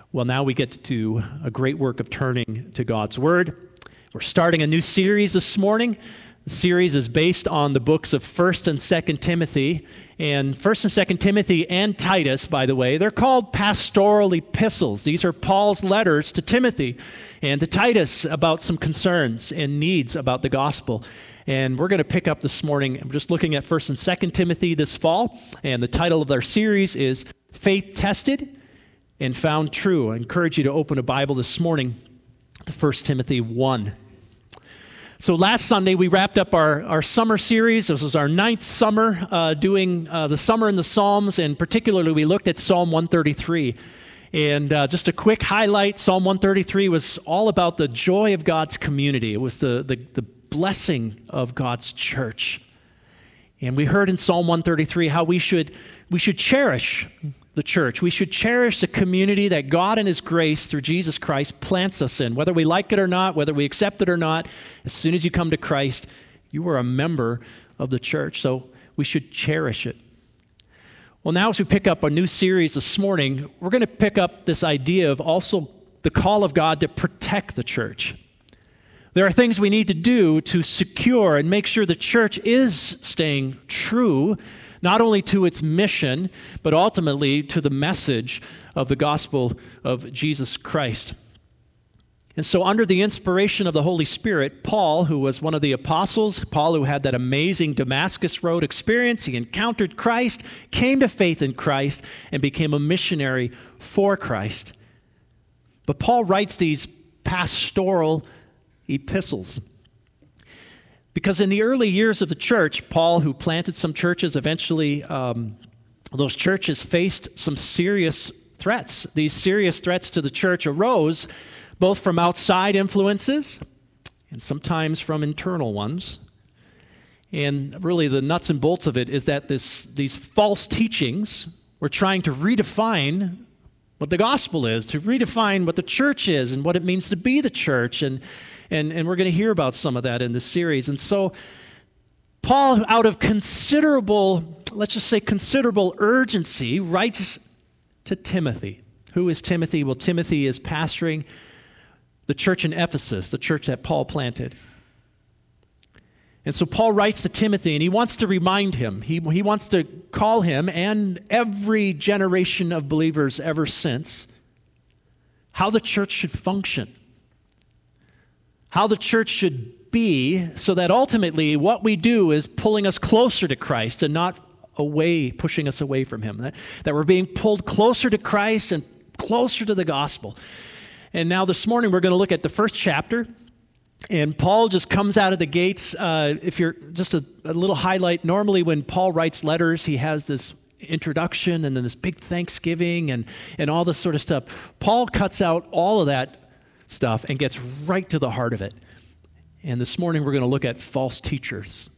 Well, now we get to do a great work of turning to God's Word. We're starting a new series this morning. The series is based on the books of 1st and 2nd Timothy. And 1st and 2nd Timothy and Titus, by the way, they're called pastoral epistles. These are Paul's letters to Timothy and to Titus about some concerns and needs about the gospel. And we're going to pick up this morning. I'm just looking at 1st and 2nd Timothy this fall. And the title of our series is Faith Tested and Found True. I encourage you to open a Bible this morning to 1 Timothy 1. So last Sunday, we wrapped up our summer series. This was our 9th summer doing the Summer in the Psalms, and particularly we looked at Psalm 133. And just a quick highlight, Psalm 133 was all about the joy of God's community. It was the blessing of God's church. And we heard in Psalm 133 how we should cherish the church. We should cherish the community that God in His grace through Jesus Christ plants us in. Whether we like it or not, whether we accept it or not, as soon as you come to Christ, you are a member of the church. So we should cherish it. Well, now as we pick up a new series this morning, we're going to pick up this idea of also the call of God to protect the church. There are things we need to do to secure and make sure the church is staying true, not only to its mission, but ultimately to the message of the gospel of Jesus Christ. And so under the inspiration of the Holy Spirit, Paul, who was one of the apostles, Paul who had that amazing Damascus Road experience, he encountered Christ, came to faith in Christ, and became a missionary for Christ. But Paul writes these pastoral epistles. Because in the early years of the church, Paul, who planted some churches, eventually those churches faced some serious threats. These serious threats to the church arose both from outside influences and sometimes from internal ones. And really the nuts and bolts of it is that these false teachings were trying to redefine what the gospel is, to redefine what the church is and what it means to be the church. And we're going to hear about some of that in this series. And so Paul, out of considerable, let's just say considerable urgency, writes to Timothy. Who is Timothy? Well, Timothy is pastoring the church in Ephesus, the church that Paul planted. And so Paul writes to Timothy, and he wants to remind him, he wants to call him and every generation of believers ever since, how the church should function. How the church should be, so that ultimately what we do is pulling us closer to Christ and not away, pushing us away from Him. That we're being pulled closer to Christ and closer to the gospel. And now this morning we're going to look at the first chapter. And Paul just comes out of the gates. If you're just a little highlight, normally when Paul writes letters, he has this introduction and then this big thanksgiving and all this sort of stuff. Paul cuts out all of that stuff and gets right to the heart of it. And this morning we're going to look at false teachers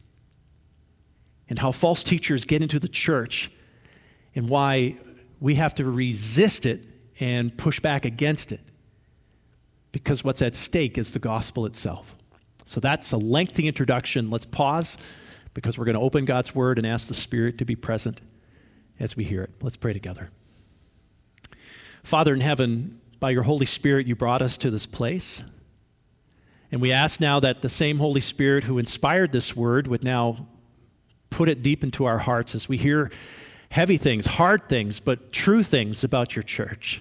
and how false teachers get into the church and why we have to resist it and push back against it, because what's at stake is the gospel itself. So that's a lengthy introduction. Let's pause, because we're going to open God's Word and ask the Spirit to be present as we hear it. Let's pray together. Father in heaven, by your Holy Spirit, you brought us to this place. And we ask now that the same Holy Spirit who inspired this word would now put it deep into our hearts as we hear heavy things, hard things, but true things about your church.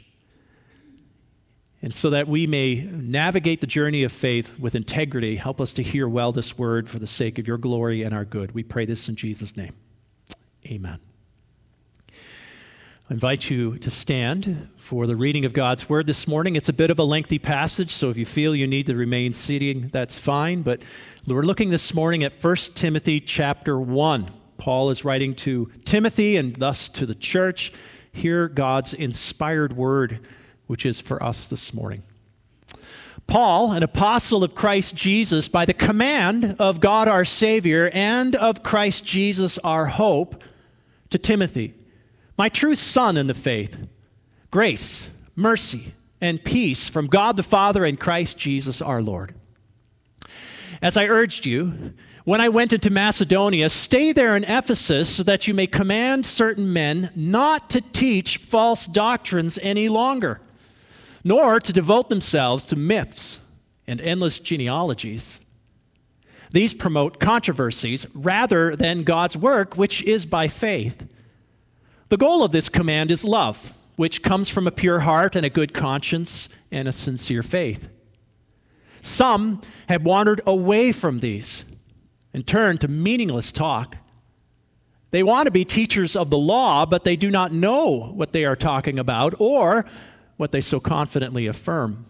And so that we may navigate the journey of faith with integrity, help us to hear well this word for the sake of your glory and our good. We pray this in Jesus' name. Amen. I invite you to stand for the reading of God's Word this morning. It's a bit of a lengthy passage, so if you feel you need to remain seating, that's fine. But we're looking this morning at 1 Timothy chapter 1. Paul is writing to Timothy and thus to the church. Hear God's inspired word, which is for us this morning. Paul, an apostle of Christ Jesus, by the command of God our Savior and of Christ Jesus our hope, to Timothy, my true son in the faith, grace, mercy, and peace from God the Father and Christ Jesus our Lord. As I urged you, when I went into Macedonia, stay there in Ephesus so that you may command certain men not to teach false doctrines any longer, nor to devote themselves to myths and endless genealogies. These promote controversies rather than God's work, which is by faith. The goal of this command is love, which comes from a pure heart and a good conscience and a sincere faith. Some have wandered away from these and turned to meaningless talk. They want to be teachers of the law, but they do not know what they are talking about or what they so confidently affirm.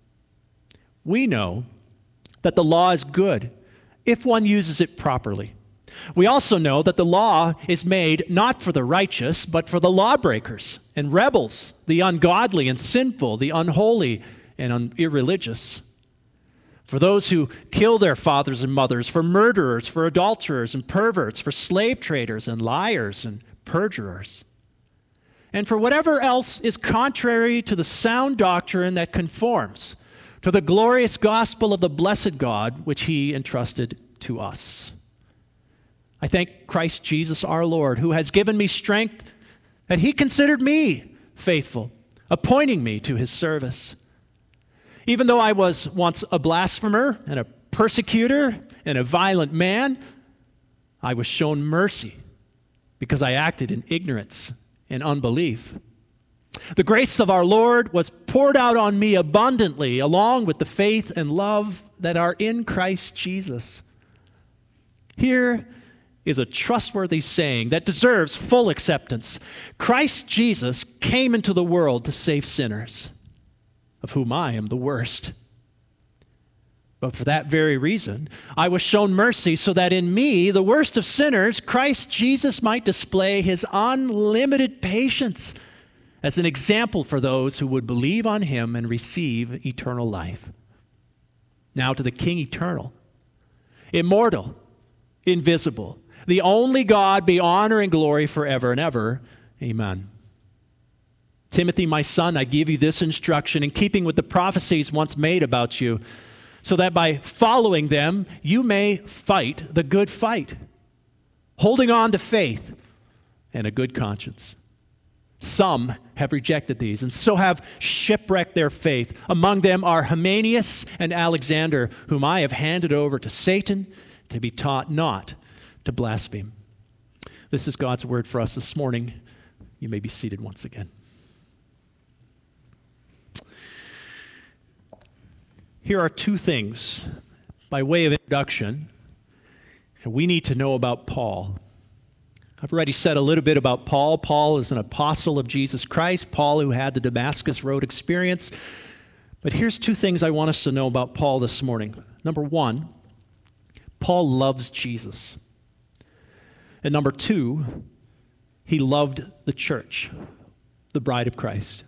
We know that the law is good if one uses it properly. We also know that the law is made not for the righteous, but for the lawbreakers and rebels, the ungodly and sinful, the unholy and irreligious. For those who kill their fathers and mothers, for murderers, for adulterers and perverts, for slave traders and liars and perjurers, and for whatever else is contrary to the sound doctrine that conforms to the glorious gospel of the blessed God, which he entrusted to us. I thank Christ Jesus our Lord, who has given me strength, that he considered me faithful, appointing me to his service. Even though I was once a blasphemer and a persecutor and a violent man, I was shown mercy because I acted in ignorance and unbelief. The grace of our Lord was poured out on me abundantly, along with the faith and love that are in Christ Jesus. Here is a trustworthy saying that deserves full acceptance. Christ Jesus came into the world to save sinners, of whom I am the worst. But for that very reason, I was shown mercy so that in me, the worst of sinners, Christ Jesus might display his unlimited patience as an example for those who would believe on him and receive eternal life. Now to the King eternal, immortal, invisible, the only God, be honor and glory forever and ever. Amen. Timothy, my son, I give you this instruction in keeping with the prophecies once made about you, so that by following them, you may fight the good fight, holding on to faith and a good conscience. Some have rejected these and so have shipwrecked their faith. Among them are Hymenaeus and Alexander, whom I have handed over to Satan to be taught not to blaspheme. This is God's word for us this morning. You may be seated once again. Here are two things, by way of introduction, we need to know about Paul. I've already said a little bit about Paul. Paul is an apostle of Jesus Christ, Paul who had the Damascus Road experience. But here's two things I want us to know about Paul this morning. Number one, Paul loves Jesus. And number two, he loved the church, the bride of Christ.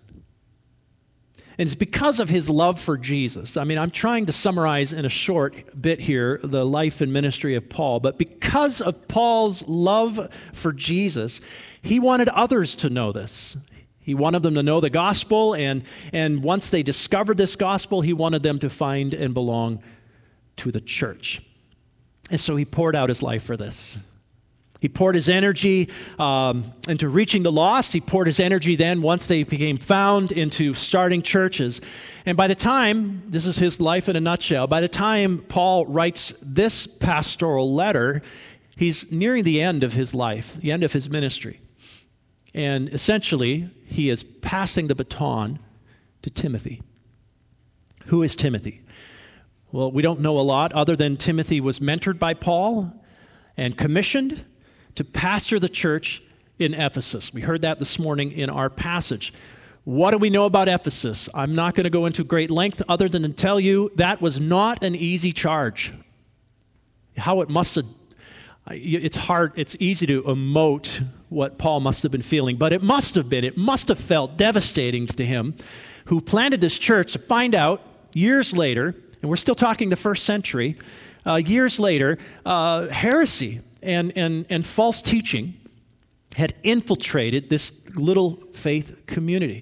And it's because of his love for Jesus. I mean, I'm trying to summarize in a short bit here the life and ministry of Paul, but because of Paul's love for Jesus, he wanted others to know this. He wanted them to know the gospel, and once they discovered this gospel, he wanted them to find and belong to the church. And so he poured out his life for this. He poured his energy into reaching the lost. He poured his energy then, once they became found, into starting churches. And by the time, this is his life in a nutshell, by the time Paul writes this pastoral letter, he's nearing the end of his life, the end of his ministry. And essentially, he is passing the baton to Timothy. Who is Timothy? Well, we don't know a lot other than Timothy was mentored by Paul and commissioned to pastor the church in Ephesus. We heard that this morning in our passage. What do we know about Ephesus? I'm not going to go into great length other than to tell you that was not an easy charge. How it must have, it's hard, it's easy to emote what Paul must have been feeling, but it must have felt devastating to him, who planted this church, to find out years later, and we're still talking the first century, years later, heresy and false teaching had infiltrated this little faith community.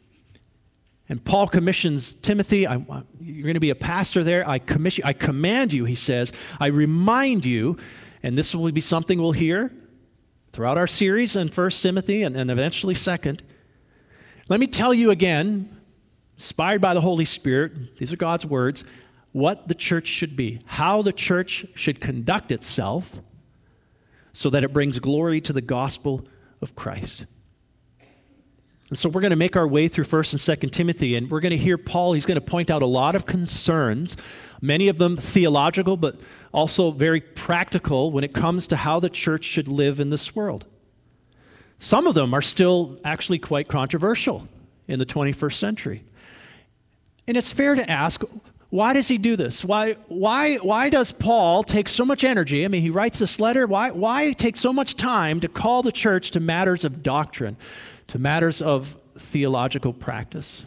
And Paul commissions Timothy, you're going to be a pastor there. I command you, he says, I remind you, and this will be something we'll hear throughout our series in 1 Timothy and eventually 2nd. Let me tell you again inspired by the Holy Spirit, these are God's words, what the church should be, how the church should conduct itself so that it brings glory to the gospel of Christ. And so we're going to make our way through 1st and 2nd Timothy, and we're going to hear Paul. He's going to point out a lot of concerns, many of them theological, but also very practical when it comes to how the church should live in this world. Some of them are still actually quite controversial in the 21st century. And it's fair to ask, why does he do this? Why does Paul take so much energy? I mean, he writes this letter. Why take so much time to call the church to matters of doctrine, to matters of theological practice?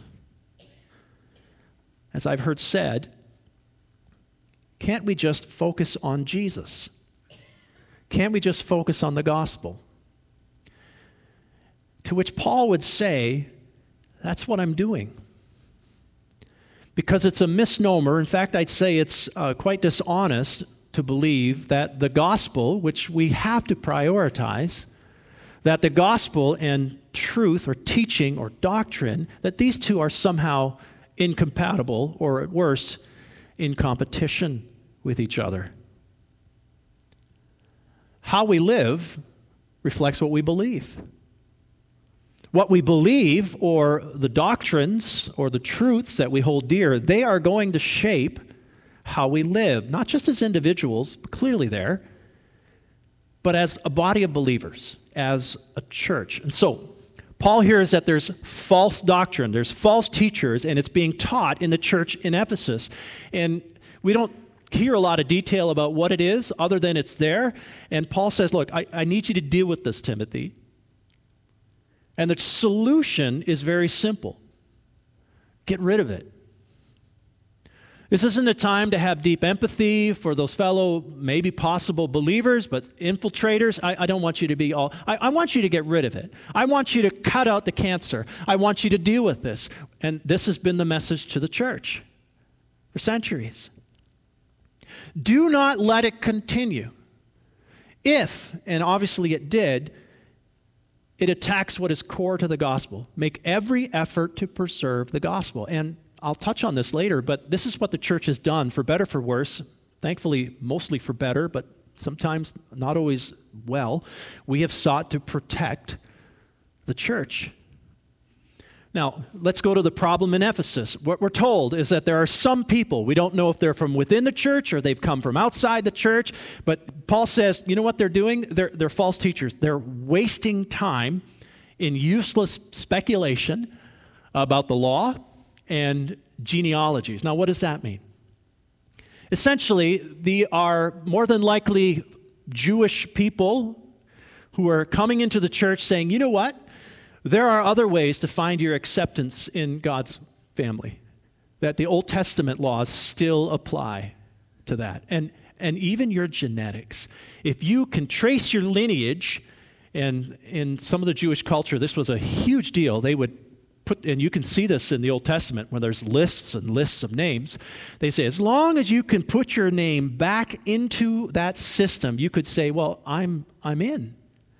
As I've heard said, can't we just focus on Jesus? Can't we just focus on the gospel? To which Paul would say, that's what I'm doing. Because it's a misnomer. In fact, I'd say it's quite dishonest to believe that the gospel, which we have to prioritize, that the gospel and truth or teaching or doctrine, that these two are somehow incompatible or at worst in competition with each other. How we live reflects what we believe. What we believe, or the doctrines or the truths that we hold dear, they are going to shape how we live, not just as individuals, but clearly there, but as a body of believers, as a church. And so, Paul hears that there's false doctrine, there's false teachers, and it's being taught in the church in Ephesus. And we don't hear a lot of detail about what it is, other than it's there. And Paul says, look, I need you to deal with this, Timothy. And the solution is very simple. Get rid of it. This isn't a time to have deep empathy for those fellow, maybe possible believers, but infiltrators. I don't want you to be all, I want you to get rid of it. I want you to cut out the cancer. I want you to deal with this. And this has been the message to the church for centuries. Do not let it continue. If, and obviously it did, it attacks what is core to the gospel. Make every effort to preserve the gospel. And I'll touch on this later, but this is what the church has done, for better, for worse. Thankfully, mostly for better, but sometimes not always well. We have sought to protect the church. Now, let's go to the problem in Ephesus. What we're told is that there are some people, we don't know if they're from within the church or they've come from outside the church, but Paul says, you know what they're doing? They're false teachers. They're wasting time in useless speculation about the law and genealogies. Now, what does that mean? Essentially, they are more than likely Jewish people who are coming into the church saying, you know what? There are other ways to find your acceptance in God's family, that the Old Testament laws still apply to that. And even your genetics. If you can trace your lineage, and in some of the Jewish culture, this was a huge deal. They would put, and you can see this in the Old Testament where there's lists and lists of names. They say, as long as you can put your name back into that system, you could say, well, I'm in.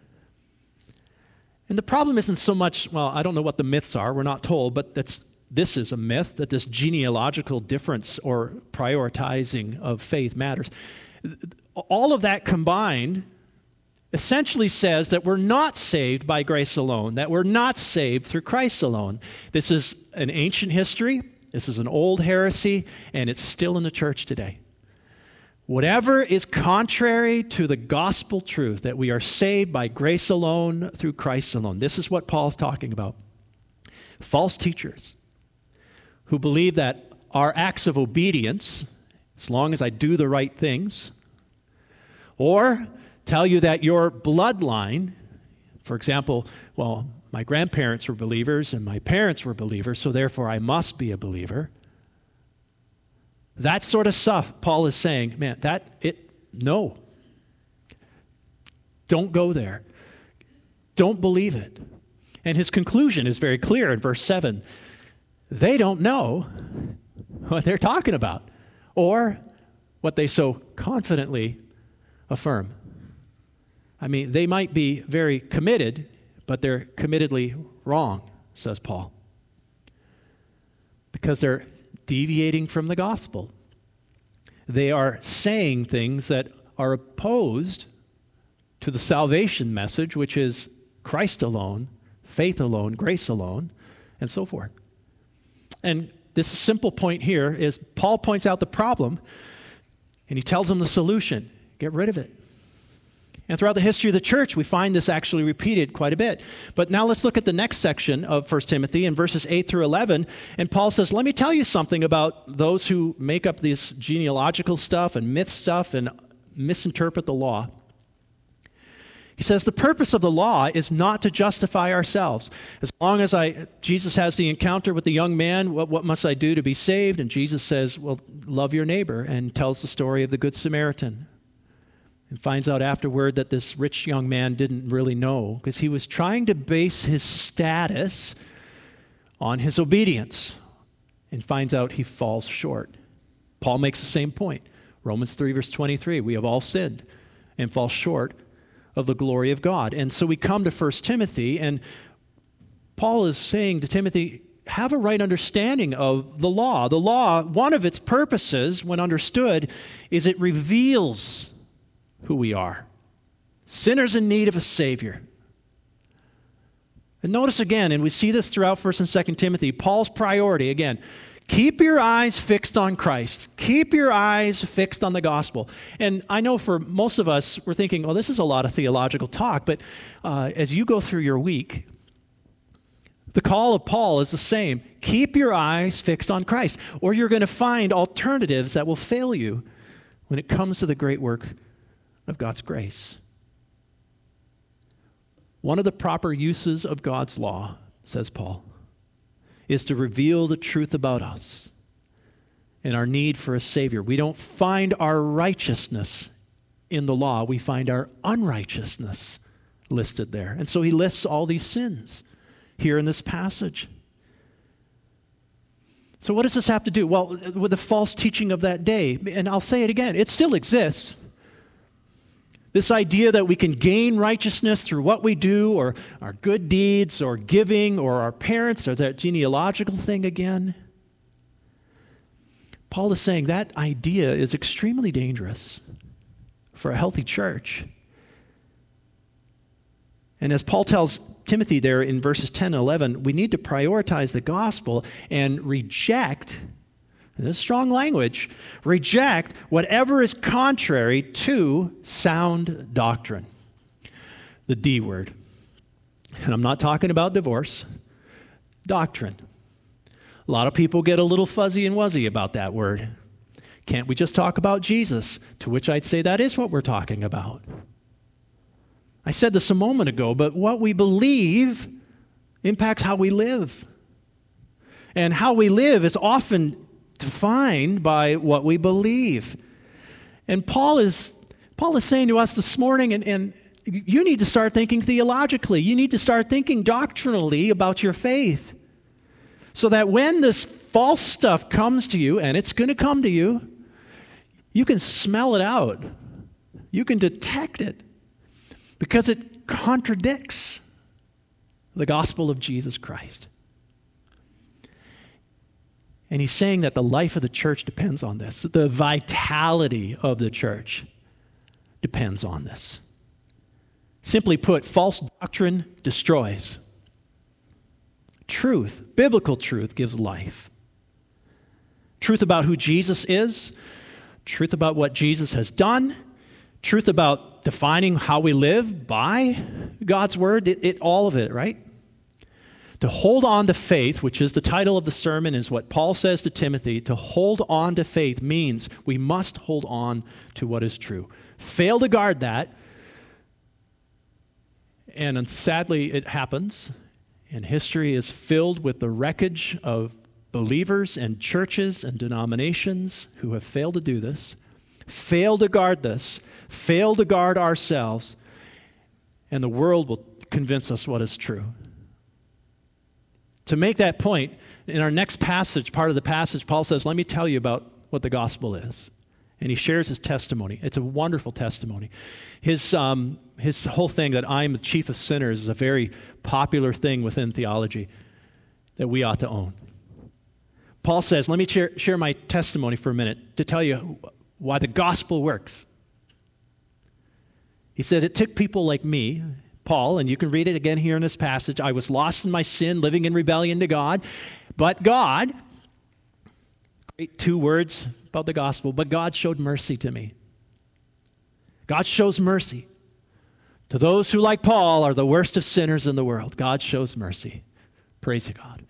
And the problem isn't so much, well, I don't know what the myths are, we're not told, but this is a myth, that this genealogical difference or prioritizing of faith matters. All of that combined essentially says that we're not saved by grace alone, that we're not saved through Christ alone. This is an ancient history, this is an old heresy, and it's still in the church today. Whatever is contrary to the gospel truth, that we are saved by grace alone, through Christ alone. This is what Paul's talking about. False teachers who believe that our acts of obedience, as long as I do the right things, or tell you that your bloodline, for example, well, my grandparents were believers and my parents were believers, so therefore I must be a believer. That sort of stuff, Paul is saying, man, no. Don't go there. Don't believe it. And his conclusion is very clear in verse 7. They don't know what they're talking about, or what they so confidently affirm. I mean, they might be very committed, but they're committedly wrong, says Paul. Because they're deviating from the gospel. They are saying things that are opposed to the salvation message, which is Christ alone, faith alone, grace alone, and so forth. And this simple point here is Paul points out the problem, and he tells them the solution. Get rid of it. And throughout the history of the church, we find this actually repeated quite a bit. But now let's look at the next section of 1 Timothy in verses 8 through 11. And Paul says, let me tell you something about those who make up this genealogical stuff and myth stuff and misinterpret the law. He says, the purpose of the law is not to justify ourselves. As long as Jesus has the encounter with the young man, what must I do to be saved? And Jesus says, well, love your neighbor, and tells the story of the Good Samaritan. And finds out afterward that this rich young man didn't really know, because he was trying to base his status on his obedience, and finds out he falls short. Paul makes the same point. Romans 3 verse 23, we have all sinned and fall short of the glory of God. And so we come to 1 Timothy, and Paul is saying to Timothy, have a right understanding of the law. The law, one of its purposes, when understood, is it reveals who we are. Sinners in need of a Savior. And notice again, and we see this throughout 1 and 2 Timothy, Paul's priority, again, keep your eyes fixed on Christ. Keep your eyes fixed on the gospel. And I know for most of us, we're thinking, well, this is a lot of theological talk, but as you go through your week, the call of Paul is the same. Keep your eyes fixed on Christ, or you're going to find alternatives that will fail you when it comes to the great work of God's grace. One of the proper uses of God's law, says Paul, is to reveal the truth about us and our need for a Savior. We don't find our righteousness in the law. We find our unrighteousness listed there. And so he lists all these sins here in this passage. So what does this have to do? Well, with the false teaching of that day, and I'll say it again, it still exists. This idea that we can gain righteousness through what we do, or our good deeds, or giving, or our parents, or that genealogical thing again. Paul is saying that idea is extremely dangerous for a healthy church. And as Paul tells Timothy there in verses 10 and 11, we need to prioritize the gospel and reject, and this is strong language, reject whatever is contrary to sound doctrine. The D word. And I'm not talking about divorce. Doctrine. A lot of people get a little fuzzy and wuzzy about that word. Can't we just talk about Jesus? To which I'd say that is what we're talking about. I said this a moment ago, but what we believe impacts how we live. And how we live is often defined by what we believe. And Paul is saying to us this morning, and you need to start thinking theologically. You need to start thinking doctrinally about your faith. So that when this false stuff comes to you, and it's going to come to you, you can smell it out. You can detect it. Because it contradicts the gospel of Jesus Christ. And he's saying that the life of the church depends on this. The vitality of the church depends on this. Simply put, false doctrine destroys. Truth, biblical truth, gives life. Truth about who Jesus is, truth about what Jesus has done, truth about defining how we live by God's word, all of it, right? To hold on to faith, which is the title of the sermon, is what Paul says to Timothy. To hold on to faith means we must hold on to what is true. Fail to guard that, and sadly it happens, and history is filled with the wreckage of believers and churches and denominations who have failed to do this, fail to guard this, fail to guard ourselves, and the world will convince us what is true. To make that point, in our next passage, part of the passage, Paul says, let me tell you about what the gospel is. And he shares his testimony. It's a wonderful testimony. His whole thing that I'm the chief of sinners is a very popular thing within theology that we ought to own. Paul says, let me share my testimony for a minute to tell you why the gospel works. He says, it took people like me, Paul, and you can read it again here in this passage. I was lost in my sin, living in rebellion to God. But God, great 2 words about the gospel, but God showed mercy to me. God shows mercy to those who, like Paul, are the worst of sinners in the world. God shows mercy. Praise God.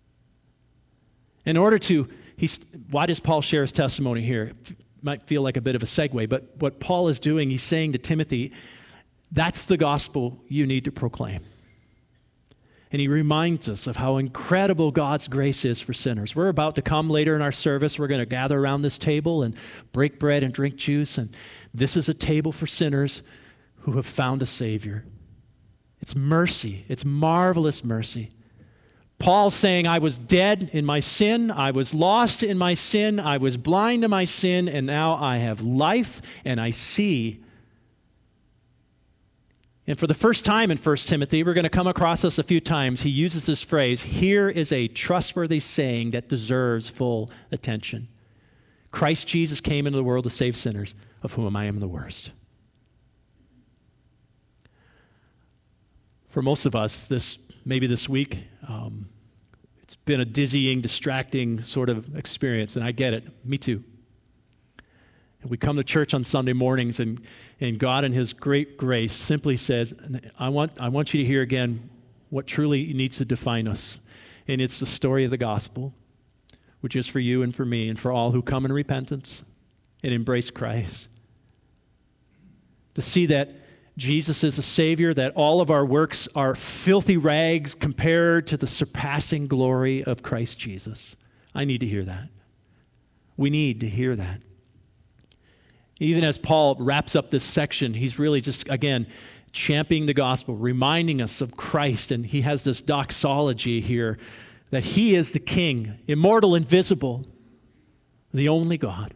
In order to, why does Paul share his testimony here? It might feel like a bit of a segue, but what Paul is doing, he's saying to Timothy, that's the gospel you need to proclaim. And he reminds us of how incredible God's grace is for sinners. We're about to come later in our service. We're going to gather around this table and break bread and drink juice. And this is a table for sinners who have found a Savior. It's mercy. It's marvelous mercy. Paul's saying, I was dead in my sin. I was lost in my sin. I was blind to my sin. And now I have life and I see. And for the first time in 1 Timothy, we're going to come across this a few times. He uses this phrase, here is a trustworthy saying that deserves full attention. Christ Jesus came into the world to save sinners, of whom I am the worst. For most of us, maybe this week, it's been a dizzying, distracting sort of experience, and I get it. Me too. And we come to church on Sunday mornings, and God in his great grace simply says, I want you to hear again what truly needs to define us. And it's the story of the gospel, which is for you and for me and for all who come in repentance and embrace Christ. To see that Jesus is a Savior, that all of our works are filthy rags compared to the surpassing glory of Christ Jesus. I need to hear that. We need to hear that. Even as Paul wraps up this section, he's really just, again, championing the gospel, reminding us of Christ. And he has this doxology here that he is the King, immortal, invisible, the only God.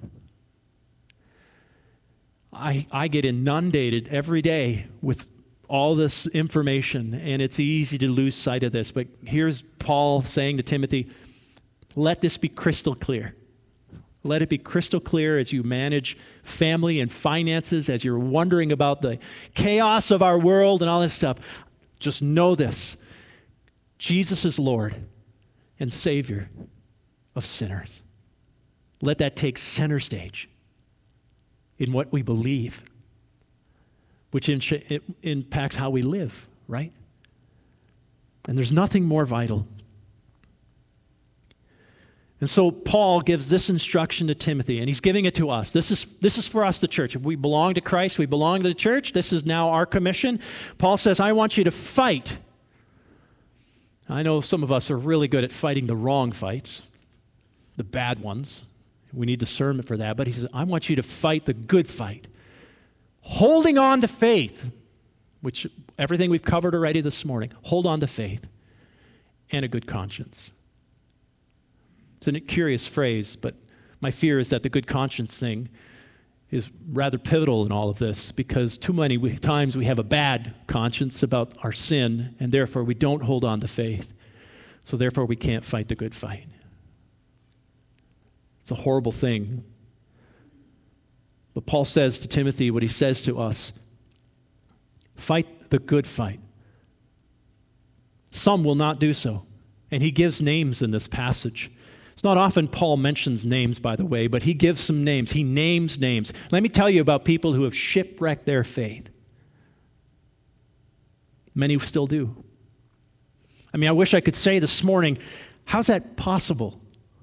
I get inundated every day with all this information, and it's easy to lose sight of this. But here's Paul saying to Timothy, let this be crystal clear. Let it be crystal clear as you manage family and finances, as you're wondering about the chaos of our world and all this stuff. Just know this. Jesus is Lord and Savior of sinners. Let that take center stage in what we believe, which impacts how we live, right? And there's nothing more vital. And so Paul gives this instruction to Timothy, and he's giving it to us. This is for us, the church. If we belong to Christ, we belong to the church. This is now our commission. Paul says, I want you to fight. I know some of us are really good at fighting the wrong fights, the bad ones. We need discernment for that. But he says, I want you to fight the good fight. Holding on to faith, which everything we've covered already this morning. Hold on to faith and a good conscience. It's a curious phrase, but my fear is that the good conscience thing is rather pivotal in all of this, because too many times we have a bad conscience about our sin, and therefore we don't hold on to faith. So therefore we can't fight the good fight. It's a horrible thing. But Paul says to Timothy what he says to us: fight the good fight. Some will not do so. And he gives names in this passage. It's not often Paul mentions names, by the way, but he gives some names. He names names. Let me tell you about people who have shipwrecked their faith. Many still do. I mean, I wish I could say this morning, how's that possible?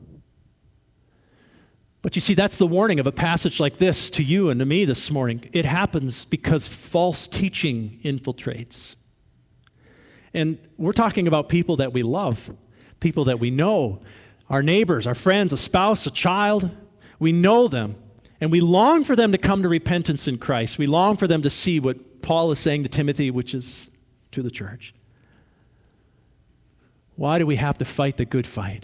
But you see, that's the warning of a passage like this to you and to me this morning. It happens because false teaching infiltrates. And we're talking about people that we love, people that we know, our neighbors, our friends, a spouse, a child. We know them, and we long for them to come to repentance in Christ. We long for them to see what Paul is saying to Timothy, which is to the church. Why do we have to fight the good fight?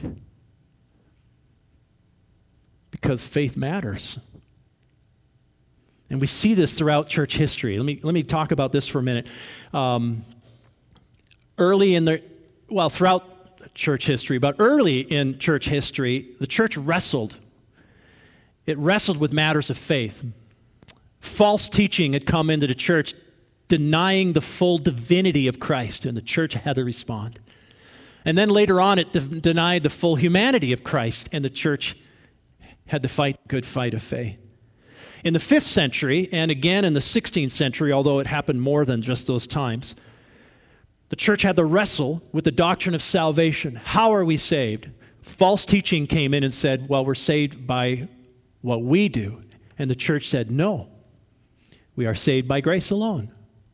Because faith matters. And we see this throughout church history. Let me talk about this for a minute. Throughout church history, but early in church history, the church wrestled. It wrestled with matters of faith. False teaching had come into the church, denying the full divinity of Christ, and the church had to respond. And then later on, it denied the full humanity of Christ, and the church had to fight the good fight of faith. In the 5th century, and again in the 16th century, although it happened more than just those times, the church had to wrestle with the doctrine of salvation. How are we saved? False teaching came in and said, well, we're saved by what we do. And the church said, no, we are saved by grace alone.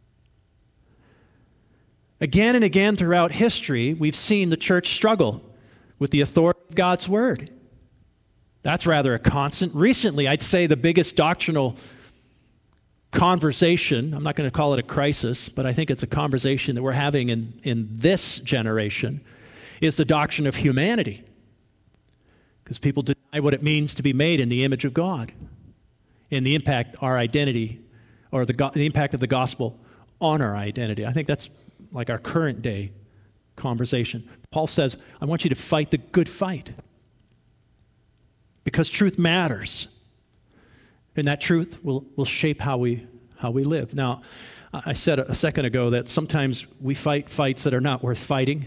Again and again throughout history, we've seen the church struggle with the authority of God's word. That's rather a constant. Recently, I'd say the biggest doctrinal conversation, I'm not going to call it a crisis, but I think it's a conversation that we're having in this generation, is the doctrine of humanity. Because people deny what it means to be made in the image of God and the impact our identity, or the impact of the gospel on our identity. I think that's like our current day conversation. Paul says, I want you to fight the good fight. Because truth matters. And that truth will shape how we live. Now, I said a second ago that sometimes we fight fights that are not worth fighting.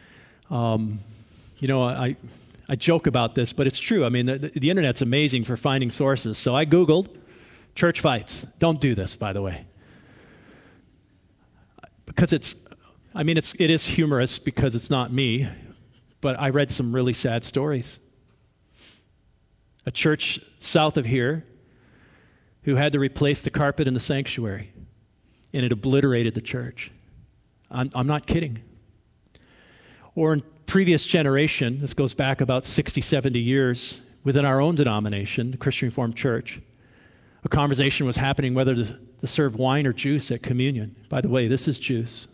I joke about this, but it's true. I mean, the internet's amazing for finding sources. So I Googled church fights. Don't do this, by the way. Because it is humorous because it's not me, but I read some really sad stories. A church south of here who had to replace the carpet in the sanctuary, and it obliterated the church. I'm not kidding. Or in previous generation, this goes back about 60, 70 years, within our own denomination, the Christian Reformed Church, a conversation was happening whether to serve wine or juice at communion. By the way, this is juice.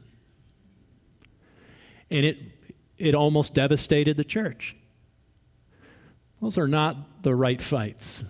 And it almost devastated the church. Those are not the right fights.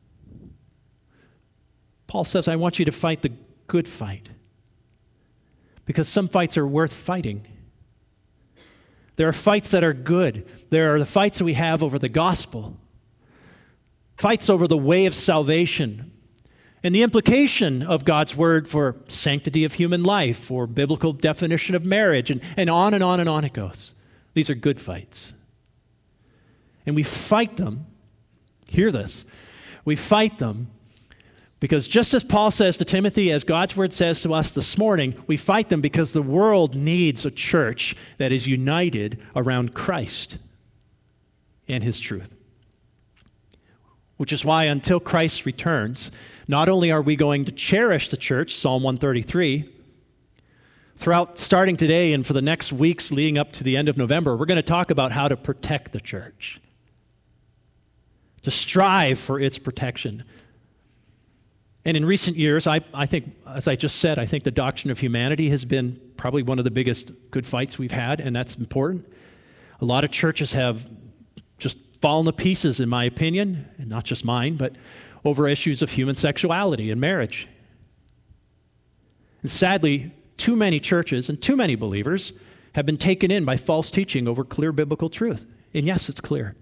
Paul says, I want you to fight the good fight. Because some fights are worth fighting. There are fights that are good. There are the fights that we have over the gospel. Fights over the way of salvation. And the implication of God's word for sanctity of human life, for biblical definition of marriage, and on and on and on it goes. These are good fights. And we fight them, hear this, we fight them because just as Paul says to Timothy, as God's word says to us this morning, we fight them because the world needs a church that is united around Christ and his truth. Which is why until Christ returns, not only are we going to cherish the church, Psalm 133, throughout starting today and for the next weeks leading up to the end of November, we're going to talk about how to protect the church, to strive for its protection. And in recent years, I think, as I just said, I think the doctrine of humanity has been probably one of the biggest good fights we've had, and that's important. A lot of churches have just fallen to pieces, in my opinion, and not just mine, but over issues of human sexuality and marriage. And sadly, too many churches and too many believers have been taken in by false teaching over clear biblical truth. And yes, it's clear.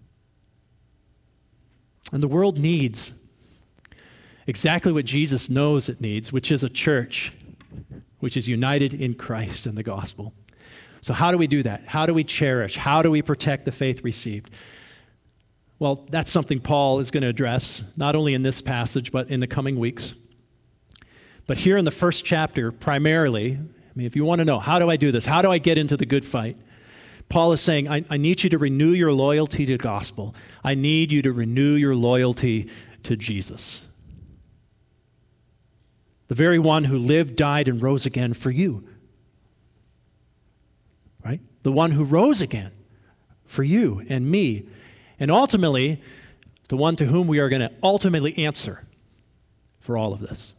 And the world needs exactly what Jesus knows it needs, which is a church which is united in Christ and the gospel. So how do we do that? How do we cherish? How do we protect the faith received? Well, that's something Paul is going to address, not only in this passage, but in the coming weeks. But here in the first chapter, primarily, if you want to know, how do I do this? How do I get into the good fight? Paul is saying, I need you to renew your loyalty to the gospel. I need you to renew your loyalty to Jesus. The very one who lived, died, and rose again for you. Right? The one who rose again for you and me. And ultimately, the one to whom we are going to ultimately answer for all of this.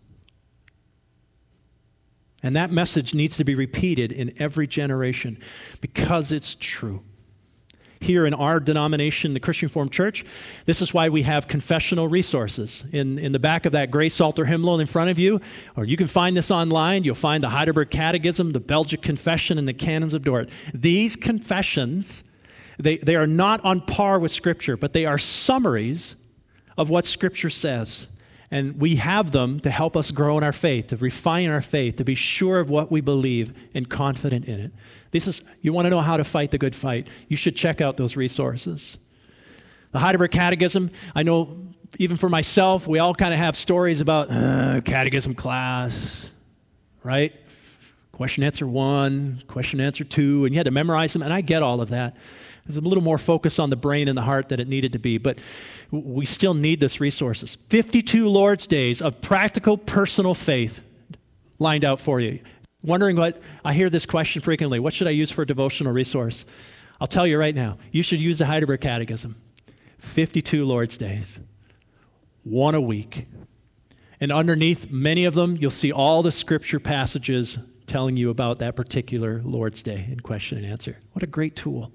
And that message needs to be repeated in every generation because it's true. here in our denomination, the Christian Reformed Church. This is why we have confessional resources. In the back of that gray Psalter hymnal in front of you, or you can find this online. You'll find the Heidelberg Catechism, the Belgic Confession, and the Canons of Dort. These confessions, they are not on par with Scripture, but they are summaries of what Scripture says. And we have them to help us grow in our faith, to refine our faith, to be sure of what we believe and confident in it. You want to know how to fight the good fight, you should check out those resources. The Heidelberg Catechism, I know even for myself, we all kind of have stories about catechism class, right? Question answer 1, question answer 2, and you had to memorize them, and I get all of that. There's a little more focus on the brain and the heart than it needed to be, but we still need this resources. 52 Lord's Days of practical personal faith lined out for you. Wondering I hear this question frequently, what should I use for a devotional resource? I'll tell you right now, you should use the Heidelberg Catechism. 52 Lord's Days, 1 a week. And underneath many of them, you'll see all the Scripture passages telling you about that particular Lord's Day in question and answer. What a great tool.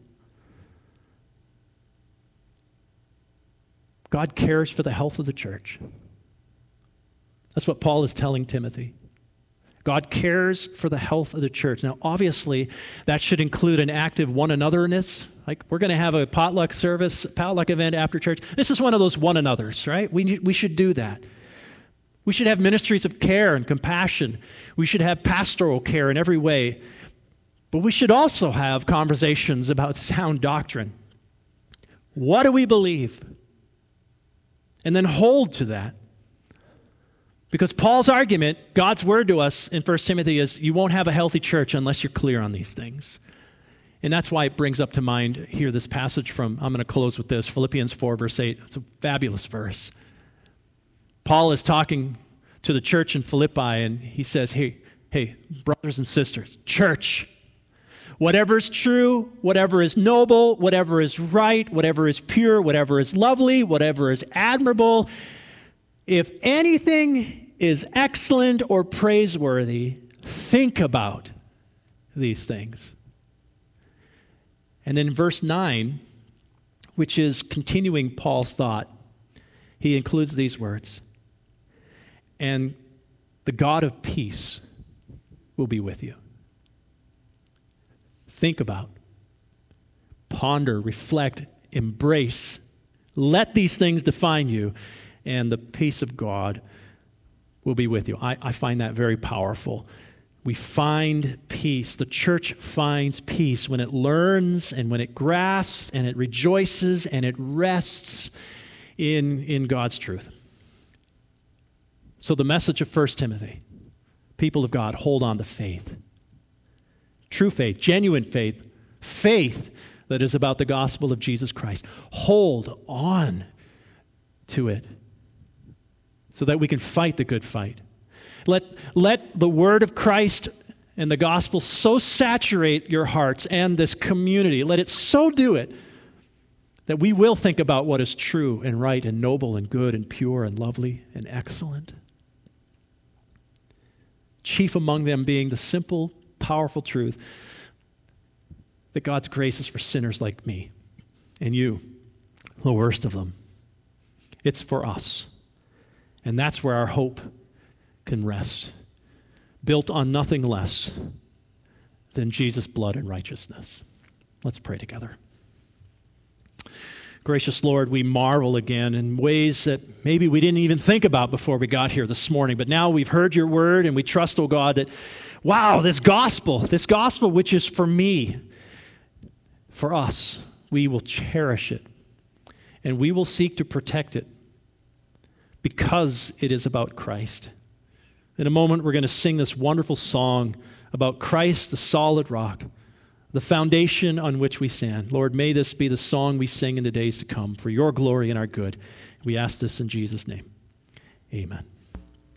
God cares for the health of the church. That's what Paul is telling Timothy. God cares for the health of the church. Now, obviously, that should include an active one-anotherness. Like, we're going to have a potluck event after church. This is one of those one-anothers, right? We should do that. We should have ministries of care and compassion. We should have pastoral care in every way. But we should also have conversations about sound doctrine. What do we believe? And then hold to that. Because Paul's argument, God's word to us in 1 Timothy is you won't have a healthy church unless you're clear on these things. And that's why it brings up to mind here this passage from, I'm going to close with this, Philippians 4, verse 8. It's a fabulous verse. Paul is talking to the church in Philippi, and he says, hey, brothers and sisters, church, whatever is true, whatever is noble, whatever is right, whatever is pure, whatever is lovely, whatever is admirable, if anything is excellent or praiseworthy, think about these things. And then in verse 9, which is continuing Paul's thought, he includes these words, and the God of peace will be with you. Think about, ponder, reflect, embrace. Let these things define you, and the peace of God will be with you. I find that very powerful. We find peace. The church finds peace when it learns and when it grasps and it rejoices and it rests in God's truth. So the message of 1 Timothy, people of God, hold on to faith. True faith, genuine faith, faith that is about the gospel of Jesus Christ. Hold on to it so that we can fight the good fight. Let the word of Christ and the gospel so saturate your hearts and this community. Let it so do it that we will think about what is true and right and noble and good and pure and lovely and excellent. Chief among them being the simple, powerful truth that God's grace is for sinners like me and you, the worst of them. It's for us. And that's where our hope can rest, built on nothing less than Jesus' blood and righteousness. Let's pray together. Gracious Lord, we marvel again in ways that maybe we didn't even think about before we got here this morning, but now we've heard your word and we trust, oh God, that, wow, this gospel which is for me, for us, we will cherish it and we will seek to protect it because it is about Christ. In a moment, we're going to sing this wonderful song about Christ, the solid rock, the foundation on which we stand. Lord, may this be the song we sing in the days to come for your glory and our good. We ask this in Jesus' name. Amen.